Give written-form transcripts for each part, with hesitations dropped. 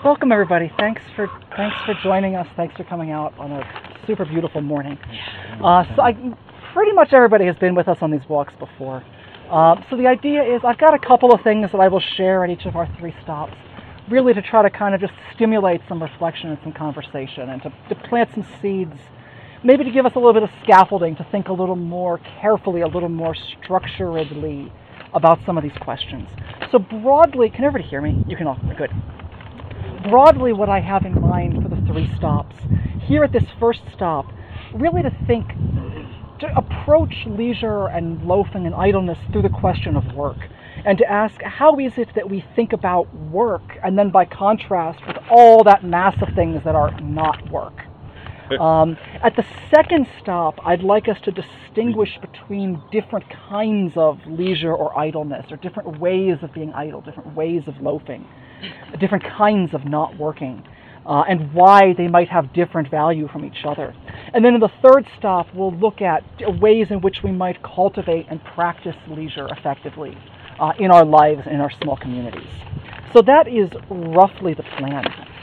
Welcome everybody. Thanks for joining us. Thanks for coming out on a super beautiful morning. Pretty much everybody has been with us on these walks before. So the idea is I've got a couple of things that I will share at each of our 3 stops, really to try to kind of just stimulate some reflection and some conversation and to plant some seeds, maybe to give us a little bit of scaffolding to think a little more carefully, a little more structuredly about some of these questions. So broadly, can everybody hear me? You can all, good. Broadly, what I have in mind for the 3 stops, here at this first stop, really to approach leisure and loafing and idleness through the question of work, and to ask how is it that we think about work, and then by contrast with all that mass of things that are not work. At the second stop, I'd like us to distinguish between different kinds of leisure or idleness, or different ways of being idle, different ways of loafing, different kinds of not working, and why they might have different value from each other. And then in the third stop, we'll look at ways in which we might cultivate and practice leisure effectively in our lives, in our small communities. So that is roughly the plan.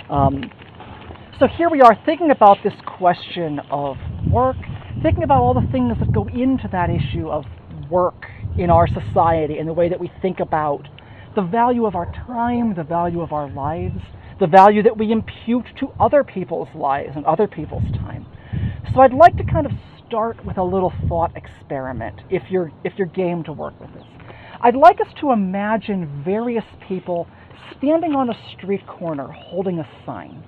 So here we are thinking about this question of work, thinking about all the things that go into that issue of work in our society and the way that we think about the value of our time, the value of our lives, the value that we impute to other people's lives and other people's time. So I'd like to kind of start with a little thought experiment, if you're game to work with this. I'd like us to imagine various people standing on a street corner holding a sign.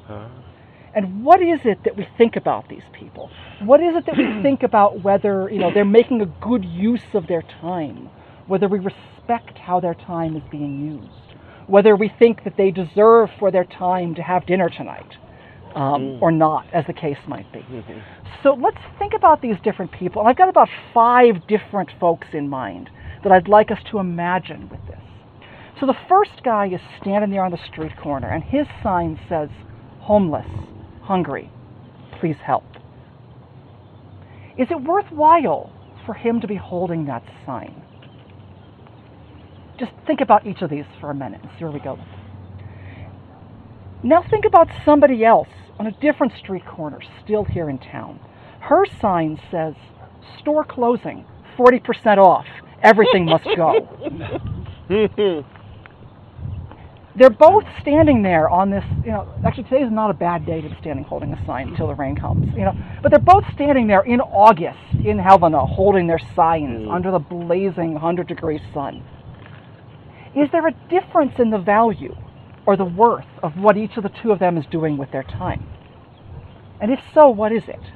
And what is it that we think about these people? What is it that we think about whether they're making a good use of their time, whether we respect how their time is being used, whether we think that they deserve for their time to have dinner tonight, or not, as the case might be. So let's think about these different people. And I've got about 5 different folks in mind that I'd like us to imagine with this. So the first guy is standing there on the street corner, and his sign says, "Homeless, hungry, please help." Is it worthwhile for him to be holding that sign? Just think about each of these for a minute and see where we go. Now think about somebody else on a different street corner, still here in town. Her sign says, "Store closing, 40% off, everything must go." They're both standing there on this, actually today is not a bad day to be standing holding a sign until the rain comes, but they're both standing there in August in Helena holding their signs under the blazing 100-degree sun. Is there a difference in the value or the worth of what each of the 2 of them is doing with their time? And if so, what is it?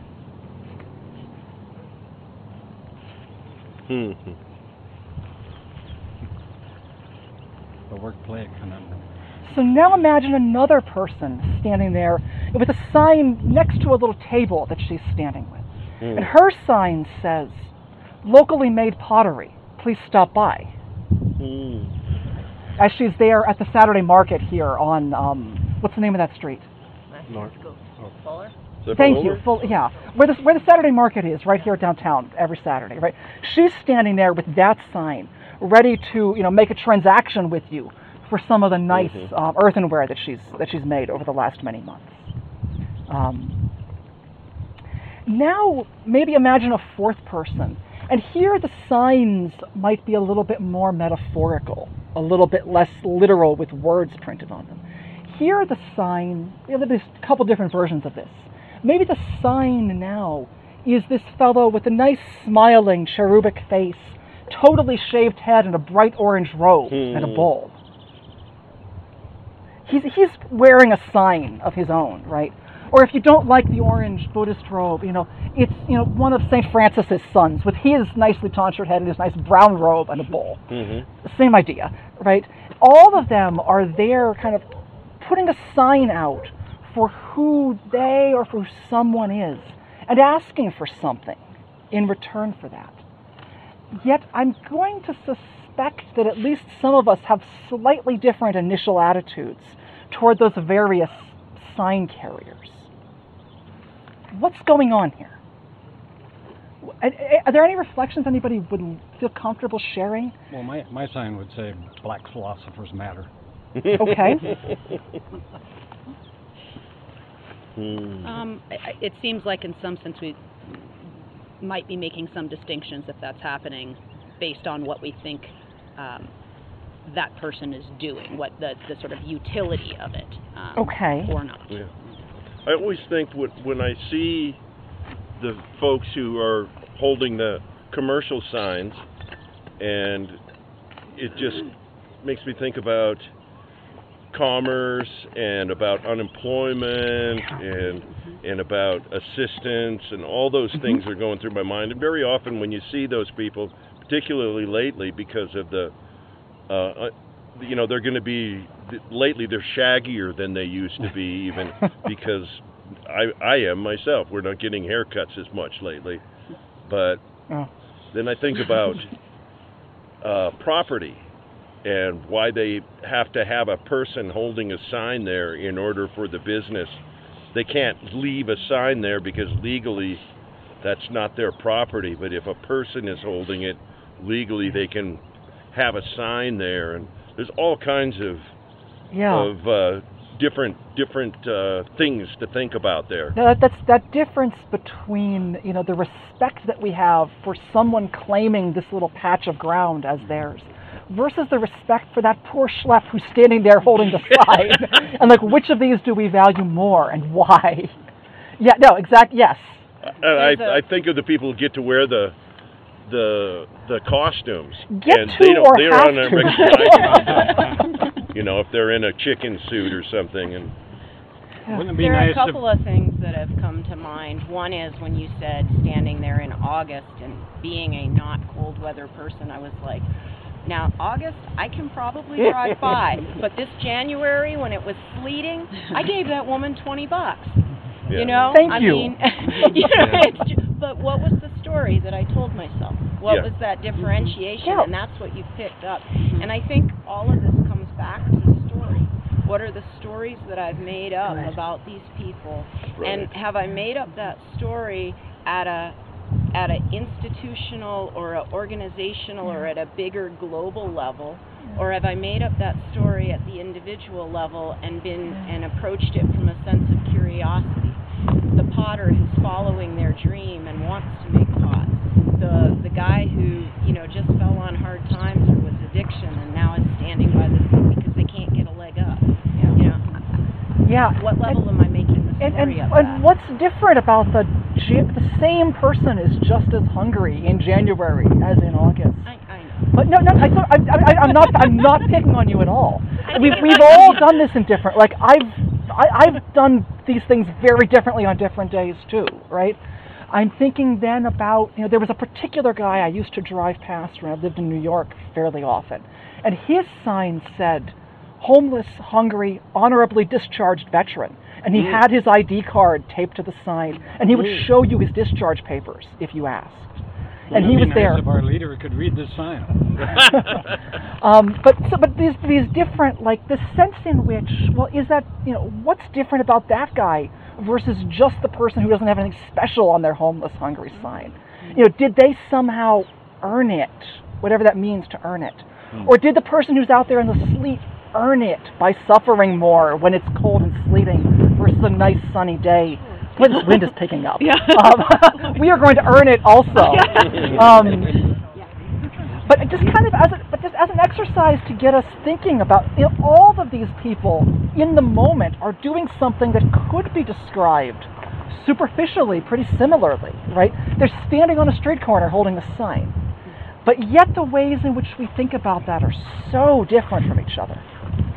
The work-play conundrum. So now imagine another person standing there with a sign next to a little table that she's standing with. And her sign says, "Locally made pottery, please stop by." As she's there at the Saturday market here on, what's the name of that street? Fuller? Thank you. Where the Saturday market is, right here downtown every Saturday, right? She's standing there with that sign, ready to make a transaction with you for some of the nice earthenware that she's made over the last many months. Now maybe imagine a 4th person, and here the signs might be a little bit more metaphorical, a little bit less literal with words printed on them. Here the sign, there's a couple different versions of this. Maybe the sign now is this fellow with a nice smiling cherubic face, totally shaved head and a bright orange robe and a bowl. He's wearing a sign of his own, right? Or if you don't like the orange Buddhist robe, it's one of St. Francis's sons with his nicely tonsured head and his nice brown robe and a bowl. Same idea, right? All of them are there kind of putting a sign out for who they or for who someone is and asking for something in return for that. Yet I'm going to suspect that at least some of us have slightly different initial attitudes toward those various sign carriers. What's going on here? Are there any reflections anybody would feel comfortable sharing? Well, my sign would say "Black philosophers matter." Okay. It seems like in some sense we might be making some distinctions if that's happening based on what we think that person is doing, what the sort of utility of it, Okay. or not. Yeah. I always think when I see the folks who are holding the commercial signs, and it just makes me think about commerce and about unemployment and about assistance, and all those things are going through my mind. And very often when you see those people, particularly lately, because of the they're going to be, lately they're shaggier than they used to be, even because I am myself. We're not getting haircuts as much lately. But then I think about property and why they have to have a person holding a sign there in order for the business. They can't leave a sign there because legally that's not their property. But if a person is holding it, legally they can have a sign there. And there's all kinds of different things to think about there. Now that's that difference between the respect that we have for someone claiming this little patch of ground as theirs, versus the respect for that poor schlep who's standing there holding the sign, and like, which of these do we value more and why? Yeah, no, exactly. Yes. I think of the people who get to wear the costumes, get and to they don't. Or They're have on a to. regular if they're in a chicken suit or something, and Wouldn't it be There are nice a couple of things that have come to mind. One is when you said standing there in August and being a not cold weather person, I was like, now August I can probably drive by, but this January when it was sleeting, I gave that woman $20. yeah. Thank you. I mean, but what was the story that I told myself? What was that differentiation? Yeah. And that's what you picked up. And I think all of this comes back to the story. What are the stories that I've made up about these people? Right. And have I made up that story at a institutional or a organizational or at a bigger global level, or have I made up that story at the individual level and approached it from a sense of curiosity? The potter who's following their dream and wants to make pots, the guy who just fell on hard times or was addiction and now is standing by the sea because they can't get a leg up. Yeah. What level am I making the story of that? And what's different about the same person is just as hungry in January as in August. I know. But no, I'm not picking on you at all. We've all done this in different. Like I've done these things very differently on different days too, right? I'm thinking then about there was a particular guy I used to drive past when I lived in New York fairly often, and his sign said, "Homeless, hungry, honorably discharged veteran," and he had his ID card taped to the sign, and he would show you his discharge papers if you asked. And he was there. If our leader could read this sign. But these different, like the sense in which, well, is that what's different about that guy versus just the person who doesn't have anything special on their homeless, hungry sign? Did they somehow earn it, whatever that means to earn it, or did the person who's out there in the sleet earn it by suffering more when it's cold and sleeting versus a nice sunny day? When this wind is picking up. Yeah. We are going to earn it also. But just kind of as an exercise to get us thinking about all of these people in the moment are doing something that could be described superficially pretty similarly, right? They're standing on a street corner holding a sign. But yet the ways in which we think about that are so different from each other.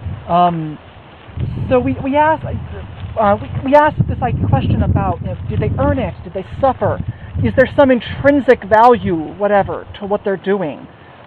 So we asked this question about did they earn it? Did they suffer? Is there some intrinsic value, whatever, to what they're doing?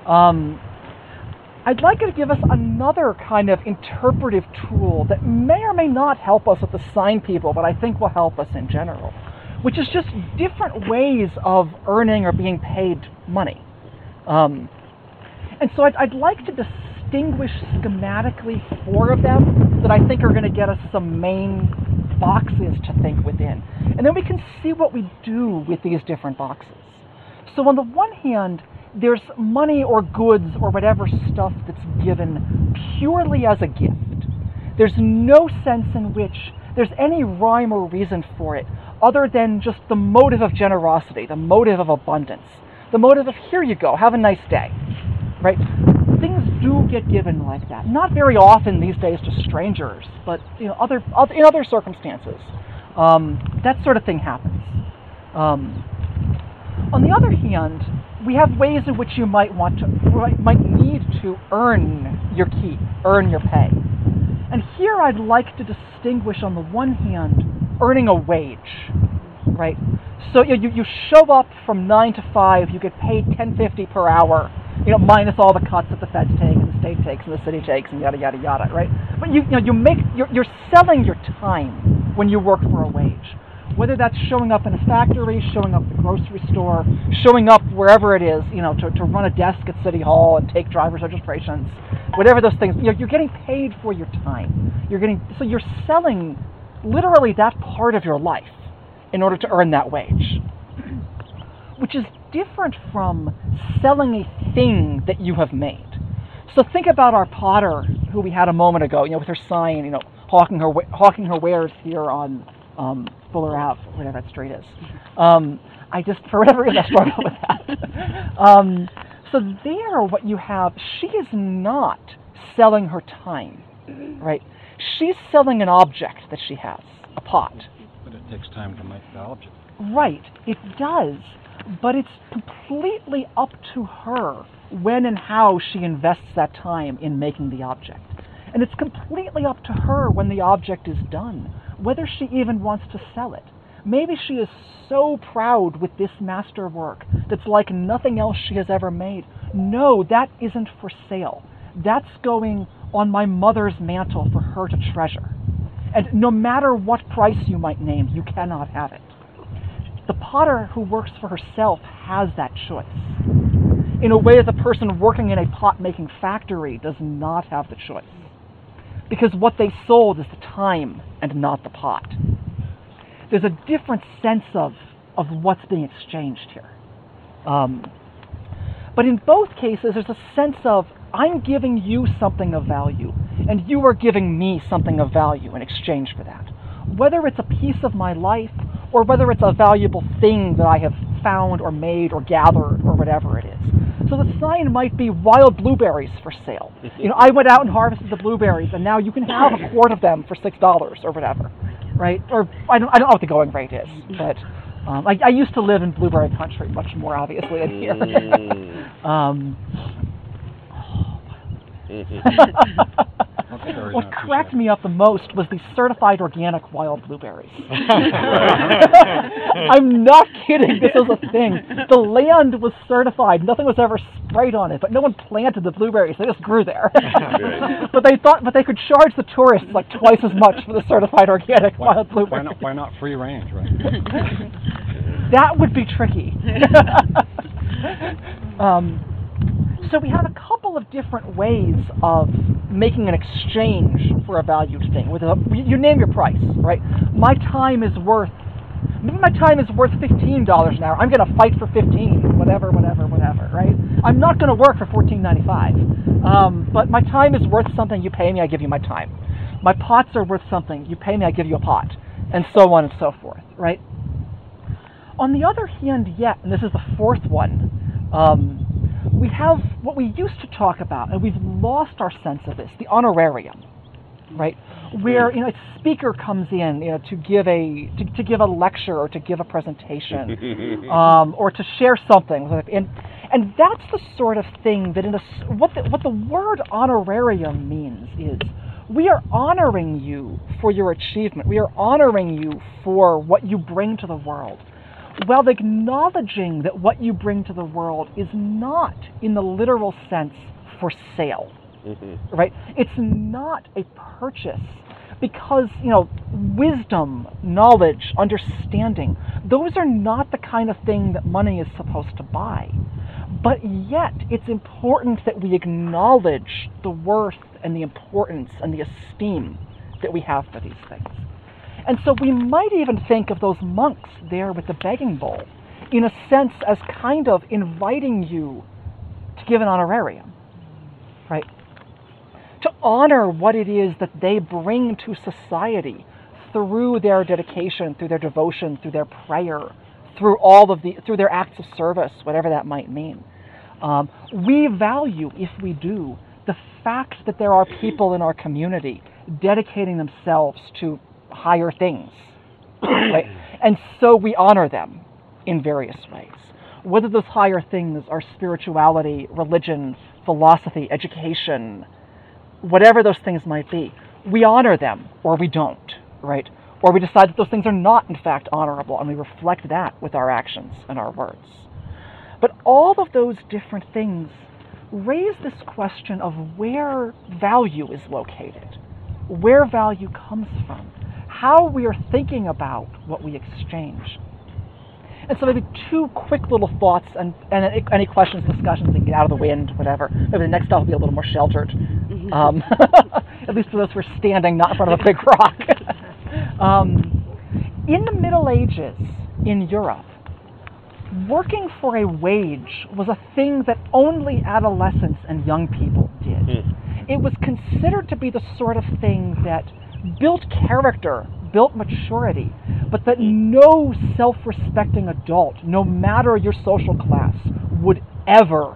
I'd like you to give us another kind of interpretive tool that may or may not help us with the sign people, but I think will help us in general, which is just different ways of earning or being paid money. And so I'd like to distinguish schematically 4 of them that I think are going to get us some main boxes to think within. And then we can see what we do with these different boxes. So on the one hand, there's money or goods or whatever stuff that's given purely as a gift. There's no sense in which there's any rhyme or reason for it other than just the motive of generosity, the motive of abundance, the motive of here you go, have a nice day, right? Things do get given like that. Not very often these days to strangers, but in other circumstances, that sort of thing happens. On the other hand, we have ways in which you might need to earn your keep, earn your pay. And here I'd like to distinguish, on the one hand, earning a wage, right? So you show up from 9 to 5, you get paid $10.50 per hour, minus all the cuts that the feds take and the state takes and the city takes and yada yada yada, right? But you're selling your time when you work for a wage. Whether that's showing up in a factory, showing up at the grocery store, showing up wherever it is, to run a desk at City Hall and take driver's registrations, whatever those things, you're getting paid for your time. So you're selling literally that part of your life in order to earn that wage, which is different from selling a thing that you have made. So think about our potter who we had a moment ago, with her sign, hawking her wares here on Fuller Ave, whatever that street is. For whatever reason, I struggle with that. So there, what you have, she is not selling her time, right? She's selling an object that she has, a pot. But it takes time to make the object. Right, it does, but it's completely up to her when and how she invests that time in making the object. And it's completely up to her when the object is done, whether she even wants to sell it. Maybe she is so proud with this masterwork that's like nothing else she has ever made. No, that isn't for sale. That's going on my mother's mantle for her to treasure. And no matter what price you might name, you cannot have it. The potter who works for herself has that choice, in a way that the person working in a pot-making factory does not have the choice. Because what they sold is the time and not the pot. There's a different sense of what's being exchanged here. But in both cases, there's a sense of, I'm giving you something of value, and you are giving me something of value in exchange for that. Whether it's a piece of my life, or whether it's a valuable thing that I have found or made or gathered or whatever it is. So the sign might be wild blueberries for sale. I went out and harvested the blueberries, and now you can have a quart of them for $6 or whatever, right? Or I don't know what the going rate is, but I used to live in blueberry country much more obviously than here. What cracked me up the most was the certified organic wild blueberries. I'm not kidding, this is a thing. The land was certified, nothing was ever sprayed on it, but no one planted the blueberries, they just grew there. But they thought they could charge the tourists like twice as much for the certified organic wild blueberries. Why not free range, right? That would be tricky. So we have a couple of different ways of making an exchange for a valued thing. You name your price, right? Maybe my time is worth $15 an hour. I'm going to fight for 15, whatever, right? I'm not going to work for $14.95. But my time is worth something. You pay me, I give you my time. My pots are worth something. You pay me, I give you a pot, and so on and so forth, right? On the other hand, and this is the fourth one. We have what we used to talk about, and we've lost our sense of this, the honorarium, right? Where a speaker comes in, to give a lecture or to give a presentation, or to share something, and that's the sort of thing that what the word honorarium means is, we are honoring you for your achievement. We are honoring you for what you bring to the world, while acknowledging that what you bring to the world is not, in the literal sense, for sale, right? It's not a purchase, because, wisdom, knowledge, understanding, those are not the kind of thing that money is supposed to buy. But yet, it's important that we acknowledge the worth and the importance and the esteem that we have for these things. And so we might even think of those monks there with the begging bowl, in a sense, as kind of inviting you to give an honorarium, right? to honor what it is that they bring to society through their dedication, through their devotion, through their prayer, through through their acts of service, whatever that might mean. We value, if we do, the fact that there are people in our community dedicating themselves to higher things, right? And so we honor them in various ways. Whether those higher things are spirituality, religion, philosophy, education, whatever those things might be, we honor them or we don't, right? Or we decide that those things are not, in fact, honorable, and we reflect that with our actions and our words. But all of those different things raise this question of where value is located, where value comes from, how we are thinking about what we exchange. And so maybe two quick little thoughts, and any questions, discussions, we can get out of the wind, whatever. Maybe the next stop will be a little more sheltered, at least for those who are standing, not in front of a big rock. In the Middle Ages in Europe, working for a wage was a thing that only adolescents and young people did. It was considered to be the sort of thing that built character, built maturity, but that no self-respecting adult, no matter your social class, would ever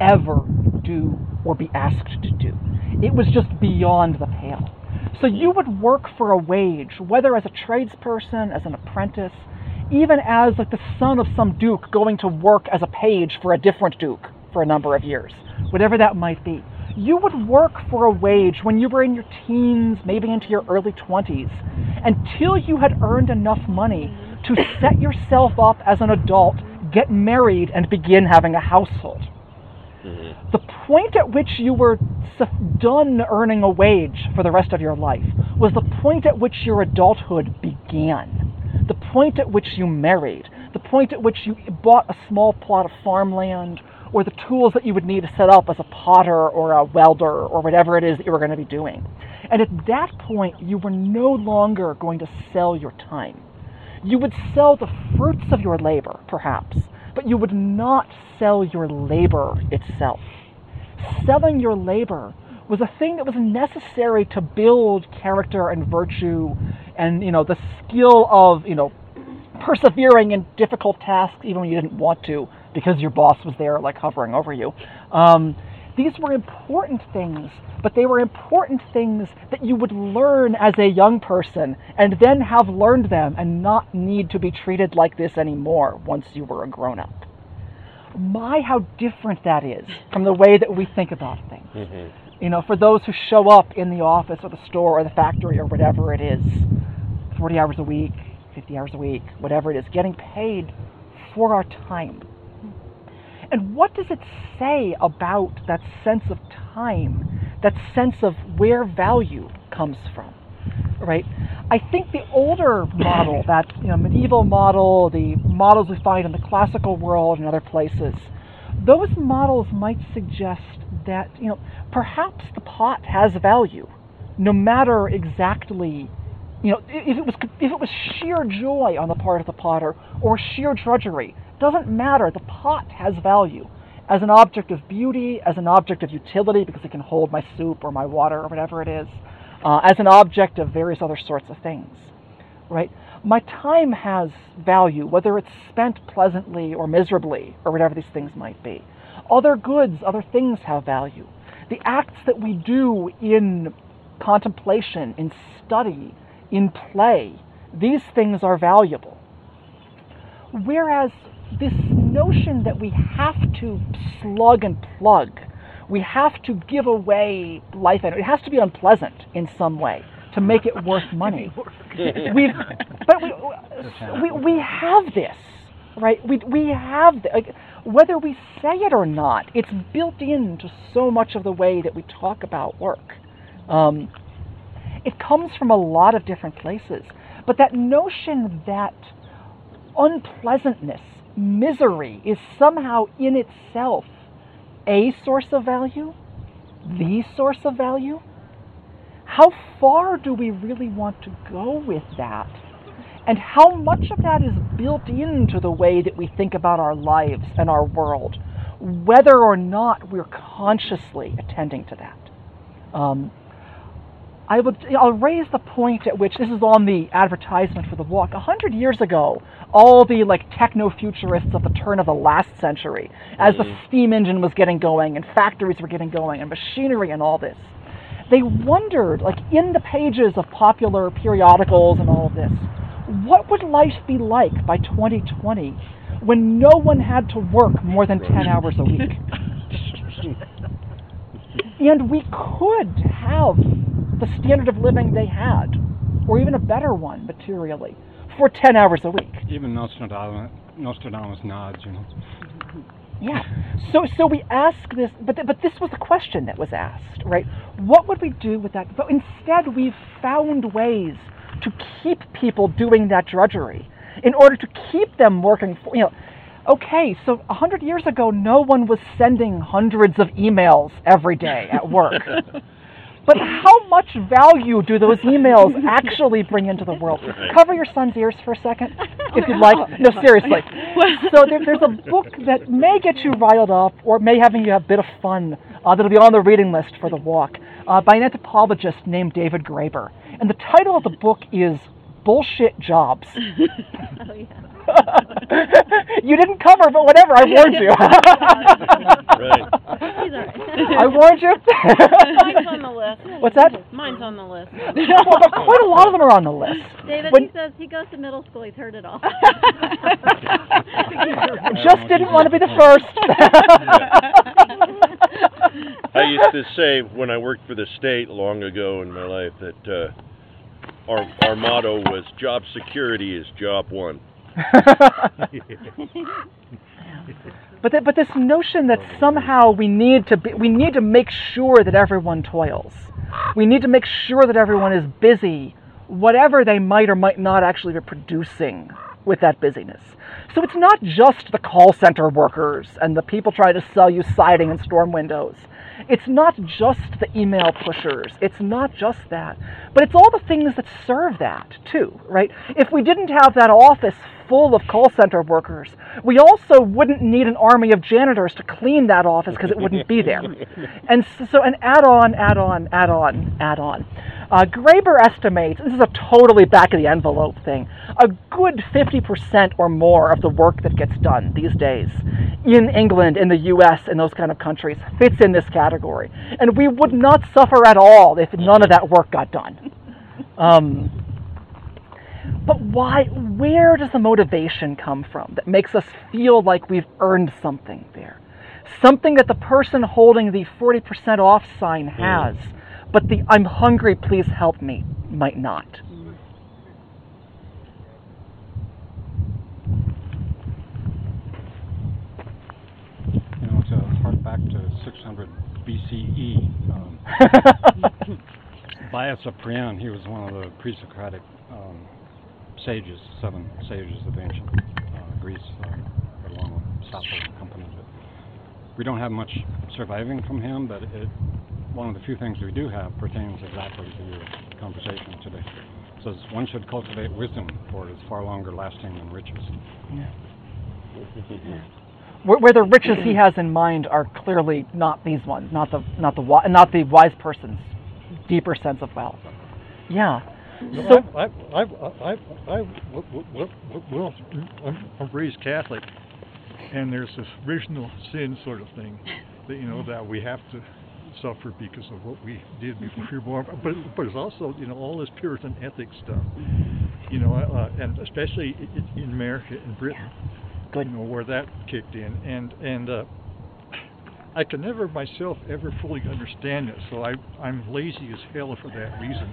do or be asked to do. It was just beyond the pale. So you would work for a wage, whether as a tradesperson, as an apprentice, even as like the son of some duke going to work as a page for a different duke for a number of years, whatever that might be. You would work for a wage when you were in your teens, maybe into your early 20s, until you had earned enough money to set yourself up as an adult, get married, and begin having a household. The point at which you were done earning a wage for the rest of your life was the point at which your adulthood began, the point at which you married, the point at which you bought a small plot of farmland, or the tools that you would need to set up as a potter or a welder or whatever it is that you were going to be doing. And at that point, you were no longer going to sell your time. You would sell the fruits of your labor, perhaps, but you would not sell your labor itself. Selling your labor was a thing that was necessary to build character and virtue and, the skill of, persevering in difficult tasks even when you didn't want to because your boss was there like hovering over you. These were important things, but they were important things that you would learn as a young person and then have learned them and not need to be treated like this anymore once you were a grown-up. My, how different that is from the way that we think about things. For those who show up in the office or the store or the factory or whatever it is, 40 hours a week, 50 hours a week, whatever it is, getting paid for our time. And what does it say about that sense of time, that sense of where value comes from, right? I think the older model, that medieval model, the models we find in the classical world and other places, those models might suggest that perhaps the pot has value, no matter exactly if it was sheer joy on the part of the potter or sheer drudgery. Doesn't matter. The pot has value as an object of beauty, as an object of utility because it can hold my soup or my water or whatever it is, as an object of various other sorts of things, right? My time has value, whether it's spent pleasantly or miserably or whatever these things might be. Other goods, other things have value. The acts that we do in contemplation, in study, in play, these things are valuable. Whereas this notion that we have to slug and plug, we have to give away life, and it has to be unpleasant in some way to make it worth money. we have this, right? We have whether we say it or not, it's built into so much of the way that we talk about work. It comes from a lot of different places, but that notion that unpleasantness, misery, is somehow in itself a source of value, the source of value, how far do we really want to go with that? And how much of that is built into the way that we think about our lives and our world, whether or not we're consciously attending to that? I'll raise the point at which this is on the advertisement for the walk. 100 years ago, all the techno-futurists of the turn of the last century, as the steam engine was getting going and factories were getting going and machinery and all this, they wondered, in the pages of popular periodicals and all of this, what would life be like by 2020 when no one had to work more than 10 hours a week? And we could have the standard of living they had, or even a better one materially, for 10 hours a week. Even Nostradamus nods, Yeah. So we ask this, but this was the question that was asked, right? What would we do with that? But instead, we've found ways to keep people doing that drudgery in order to keep them working for, okay, so 100 years ago, no one was sending hundreds of emails every day at work. But how much value do those emails actually bring into the world? Cover your son's ears for a second, if you'd like. No, seriously. So there's a book that may get you riled up, or may have you have a bit of fun, that'll be on the reading list for the walk, by an anthropologist named David Graeber. And the title of the book is Bullshit Jobs. Oh, yeah. You didn't cover, but whatever, I warned you. Right. He's all right. I warned you. Mine's on the list. What's that? Mine's on the list. Well, but quite a lot of them are on the list. David, When- he says he goes to middle school. He's heard it all. Just didn't want to be the first. I used to say when I worked for the state long ago in my life that our motto was job security is job one. But this notion that somehow we need to make sure that everyone toils. We need to make sure that everyone is busy, whatever they might or might not actually be producing with that busyness. So it's not just the call center workers and the people trying to sell you siding and storm windows. It's not just the email pushers. It's not just that. But it's all the things that serve that, too, right? If we didn't have that office full of call center workers, we also wouldn't need an army of janitors to clean that office because it wouldn't be there. And so an add on. Graeber estimates, this is a totally back-of-the-envelope thing, a good 50% or more of the work that gets done these days in England, in the US, in those kind of countries, fits in this category. And we would not suffer at all if none of that work got done. But why? Where does the motivation come from that makes us feel like we've earned something there? Something that the person holding the 40% off sign has, but the "I'm hungry, please help me" might not. To hark back to 600 BCE. Bias of Priam, he was one of the pre-Socratic sages, 7 sages of ancient Greece, along with Sappho and company. But we don't have much surviving from him, but one of the few things we do have pertains exactly to your conversation today. It says one should cultivate wisdom, for it is far longer lasting than riches. Yeah. Where the riches he has in mind are clearly not these ones, not the wise person's deeper sense of wealth. Yeah. So I'm raised Catholic, and there's this original sin sort of thing that that we have to suffer because of what we did before we were born. But it's also all this Puritan ethics stuff, and especially in America and Britain. Good. Where that kicked in, and I can never myself ever fully understand it, so I'm lazy as hell for that reason,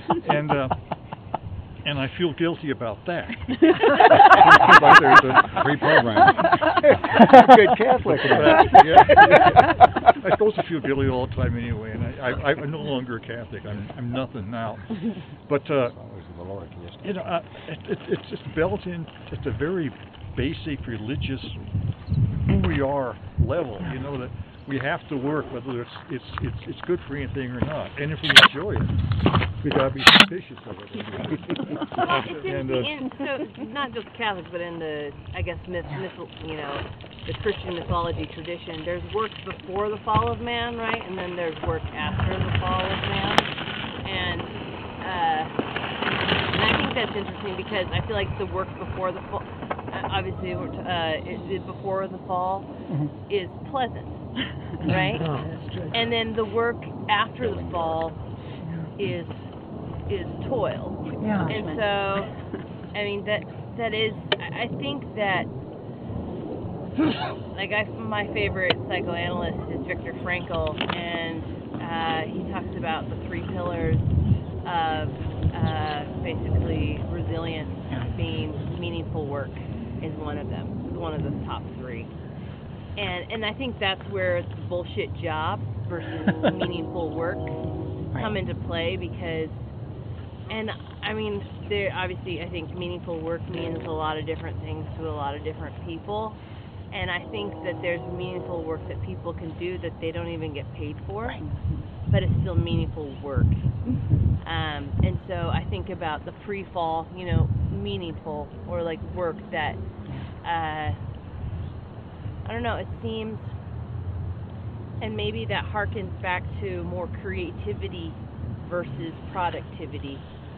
and I feel guilty about that. But there's a Reprogram. good Catholic. I'm supposed to feel guilty all the time anyway, and I'm no longer a Catholic. I'm nothing now, but it's just built in just a very basic religious who we are level, that we have to work whether it's good for anything or not, and if we enjoy it, we gotta be suspicious of it. So not just Catholics, but in the the Christian mythology tradition, there's work before the fall of man, right, and then there's work after the fall was man, and I think that's interesting because I feel like the work before the fall, obviously, before the fall, is pleasant, right? And then the work after the fall is toil. Yeah. And so, I mean, that is, I think that, like, my favorite psychoanalyst is Viktor Frankl, and he talks about the 3 pillars of basically resilience being meaningful work is one of them, one of the top 3. And I think that's where the bullshit job versus meaningful work come into play because, and I mean, there obviously I think meaningful work means a lot of different things to a lot of different people, and I think that there's meaningful work that people can do that they don't even get paid for, but it's still meaningful work. And so I think about the pre-fall, meaningful or like work that, I don't know, it seems, and maybe that harkens back to more creativity versus productivity.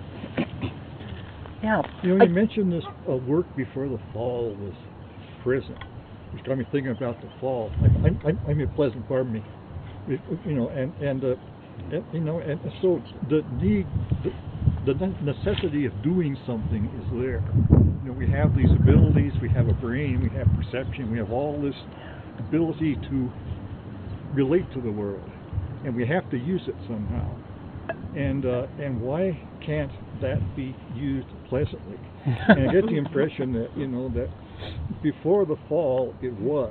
Yeah. You mentioned this work before the fall was present, which got me thinking about the fall. I'm in Pleasant, pardon me. And so the need, the necessity of doing something is there. We have these abilities, we have a brain, we have perception, we have all this ability to relate to the world, and we have to use it somehow. And why can't that be used pleasantly? And I get the impression that that before the fall it was.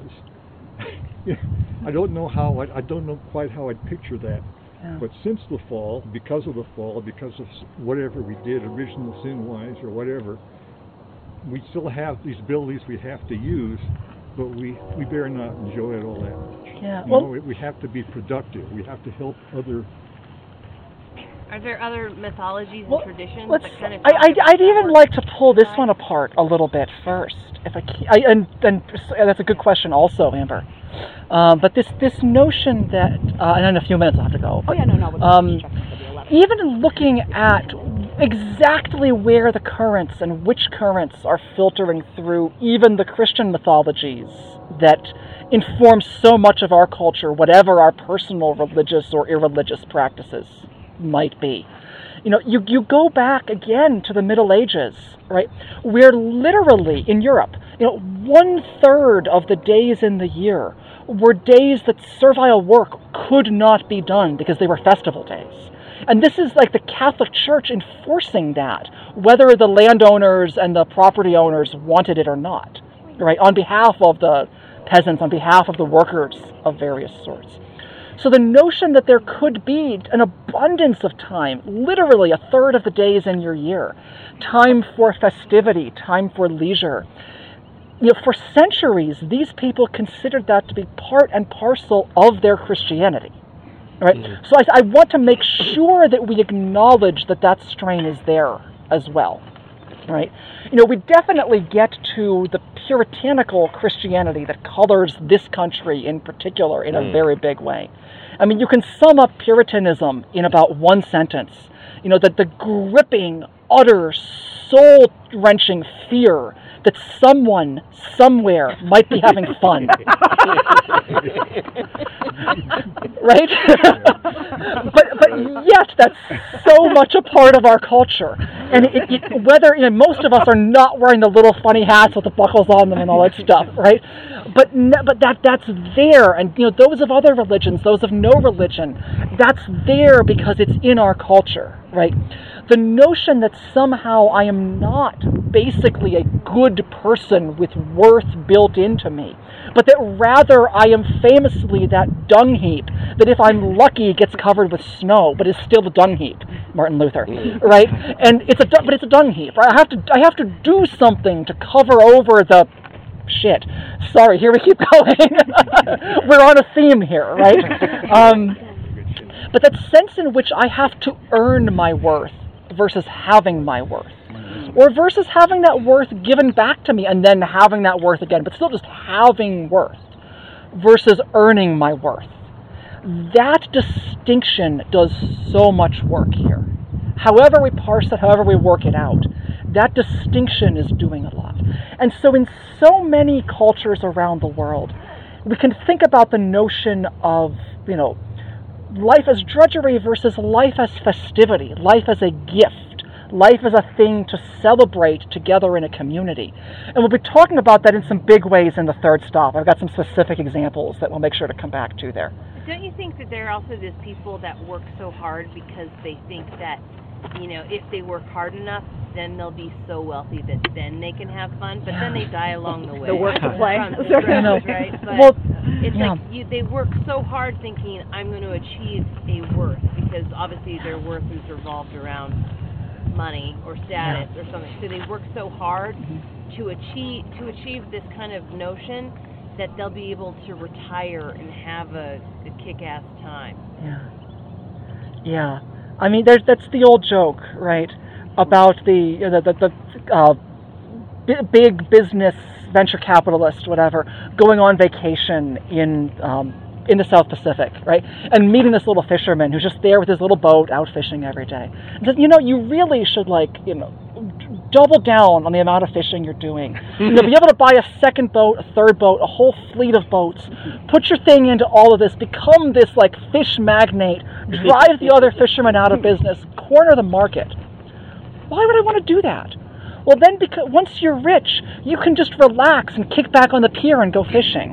I don't know quite how I'd picture that. Yeah. But since the fall, because of whatever we did, original sin-wise or whatever, we still have these abilities we have to use, but we better not enjoy it all that much. Yeah. We have to be productive. We have to help other. Are there other mythologies and traditions that kind of? I'd even like to pull this one apart a little bit first, if I can. And that's a good question, also, Amber. But this notion that, and in a few minutes I'll have to go. But, even looking at exactly where the currents and which currents are filtering through even the Christian mythologies that inform so much of our culture, whatever our personal religious or irreligious practices might be. You go back again to the Middle Ages, right? Where literally in Europe, 1/3 of the days in the year were days that servile work could not be done because they were festival days. And this is like the Catholic Church enforcing that, whether the landowners and the property owners wanted it or not, right? On behalf of the peasants, on behalf of the workers of various sorts. So the notion that there could be an abundance of time, literally 1/3 of the days in your year, time for festivity, time for leisure. For centuries, these people considered that to be part and parcel of their Christianity. Right? So I want to make sure that we acknowledge that strain is there as well. Right? We definitely get to the puritanical Christianity that colors this country in particular in a very big way. I mean, you can sum up Puritanism in about one sentence. That the gripping, utter, soul-wrenching fear that someone, somewhere, might be having fun. Right? but yet, that's so much a part of our culture. And whether most of us are not wearing the little funny hats with the buckles on them and all that stuff, right? But that's there. And those of other religions, those of no religion, that's there because it's in our culture, right? The notion that somehow I am not basically a good person with worth built into me, but that rather I am famously that dung heap that if I'm lucky gets covered with snow, but is still a dung heap, Martin Luther, right? And it's a dung heap, right? I have to do something to cover over the shit. Sorry, here we keep going. We're on a theme here, right? But that sense in which I have to earn my worth versus having my worth. Or versus having that worth given back to me and then having that worth again, but still just having worth versus earning my worth. that distinction does so much work here. However we parse it, however we work it out, that distinction is doing a lot. And so in so many cultures around the world, we can think about the notion of, life as drudgery versus life as festivity, life as a gift, life as a thing to celebrate together in a community. And we'll be talking about that in some big ways in the third stop. I've got some specific examples that we'll make sure to come back to there. Don't you think that there are also these people that work so hard because they think that, if they work hard enough, then they'll be so wealthy that then they can have fun, but then they die along the way. The work to play. Right? But Well, it's yeah. like they work so hard thinking, I'm going to achieve a worth, because obviously their worth is revolved around money or status or something. So they work so hard to achieve this kind of notion that they'll be able to retire and have a kick-ass time. Yeah. I mean, that's the old joke, right? About the big business venture capitalist, whatever, going on vacation in the South Pacific, right? And meeting this little fisherman who's just there with his little boat out fishing every day. And says, you really should double down on the amount of fishing you're doing. Be able to buy a second boat, a third boat, a whole fleet of boats. Put your thing into all of this. Become this fish magnate. Drive the other fishermen out of business. Corner the market. Why would I want to do that? Well, then, because once you're rich, you can just relax and kick back on the pier and go fishing.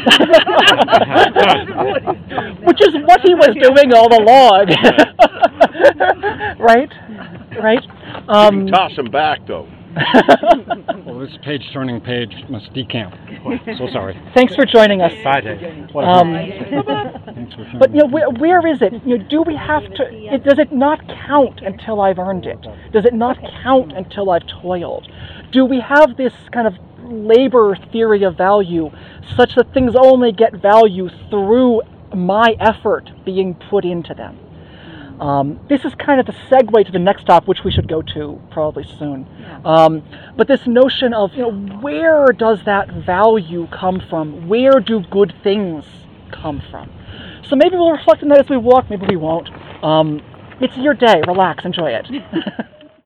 Which is what he was doing all along. Right? You can toss them back, though. Well, this page-turning page must decamp. So sorry. Thanks for joining us. Bye, Dave. Thanks for But coming. where is it? Do we have to? Does it not count until I've earned it? Does it not count until I've toiled? Do we have this kind of labor theory of value, such that things only get value through my effort being put into them? This is kind of the segue to the next stop, which we should go to probably soon. But this notion of, where does that value come from? Where do good things come from? So maybe we'll reflect on that as we walk, maybe we won't. It's your day. Relax. Enjoy it.